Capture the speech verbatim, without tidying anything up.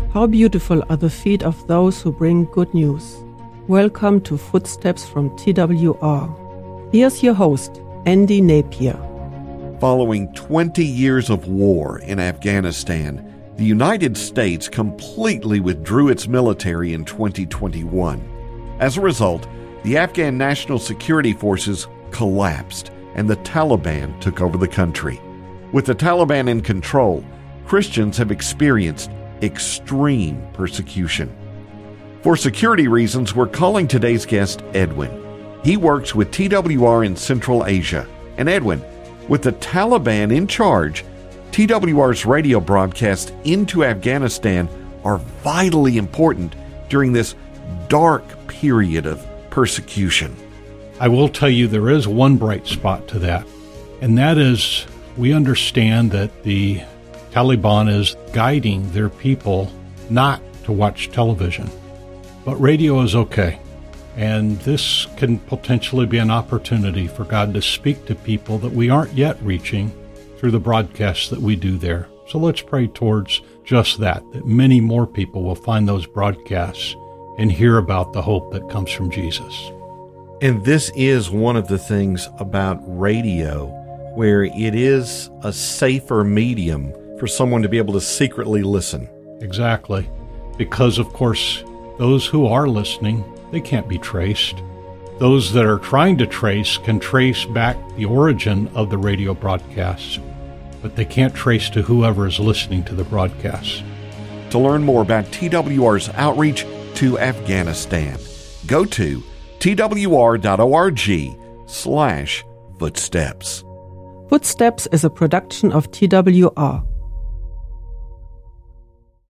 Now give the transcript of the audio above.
How beautiful are the feet of those who bring good news. Welcome to Footsteps from T W R. Here's your host, Andy Napier. Following twenty years of war in Afghanistan, the United States completely withdrew its military in twenty twenty-one. As a result, the Afghan National Security Forces collapsed and the Taliban took over the country. With the Taliban in control, Christians have experienced extreme persecution. For security reasons, we're calling today's guest Edwin. He works with T W R in Central Asia. And Edwin, with the Taliban in charge, T W R's radio broadcasts into Afghanistan are vitally important during this dark period of persecution. I will tell you there is one bright spot to that, and that is we understand that the Taliban is guiding their people not to watch television. But radio is okay. And this can potentially be an opportunity for God to speak to people that we aren't yet reaching through the broadcasts that we do there. So let's pray towards just that, that many more people will find those broadcasts and hear about the hope that comes from Jesus. And this is one of the things about radio, where it is a safer medium for someone to be able to secretly listen. Exactly. Because, of course, those who are listening, they can't be traced. Those that are trying to trace can trace back the origin of the radio broadcasts, but they can't trace to whoever is listening to the broadcasts. To learn more about T W R's outreach to Afghanistan, go to twr.org slash footsteps. Footsteps is a production of T W R.